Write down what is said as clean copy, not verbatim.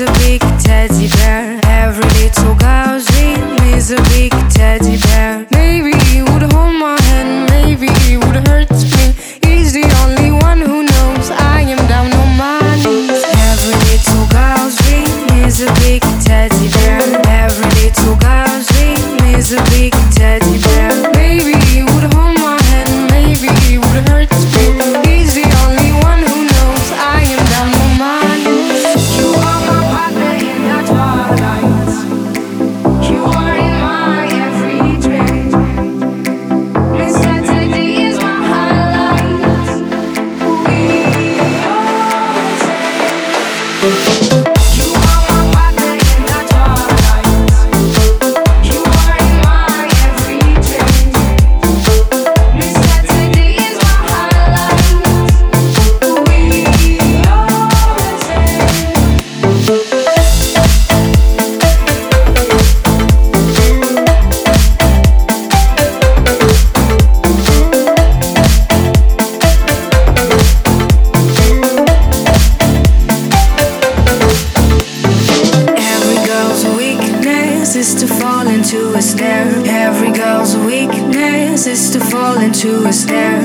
a big teddy bear. Every little girl's dream is a big teddy bear. Maybe he would hold my hand, maybe he would hurt me. He's the only one who knows I am down on my knees. Every little girl's dream is a big teddy bear. Every little girl's dream is a big teddy bear. Maybe he would hold my hand, maybe he would hurt me. He's the only one who knows I am down on my knees. You are my partner in the twilight. You are in my every dream. And Saturday is my highlight. We always say. You are my partner in the twilight. You are in my every dream. And Saturday is my highlight. We always say. Every girl's weakness is to fall into a snare. Every girl's weakness is to fall into a snare.